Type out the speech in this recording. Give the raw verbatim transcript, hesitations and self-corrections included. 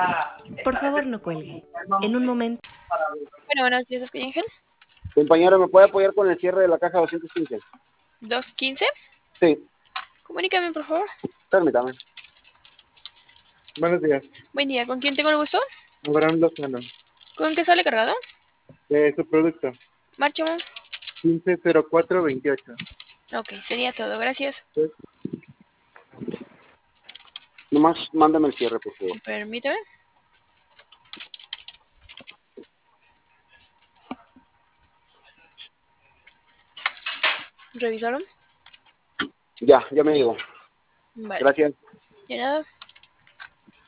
Por favor, no cuelgue. En un momento. Bueno, buenos días, Oscar y Ángel. Compañero, ¿me puede apoyar con el cierre de la caja doscientos quince? ¿doscientos quince? Sí, Comunícame, por favor. permítame. Buenos días. Buen día, ¿con quién tengo el gusto? Abraham Lozano. ¿Con qué sale cargado? De su producto. Marcha. quince cero cuatro veintiocho. Ok, sería todo, gracias. Nomás mándame el cierre, por favor. Permítame. ¿Revisaron? Ya, ya me llegó. Vale. Gracias. De nada.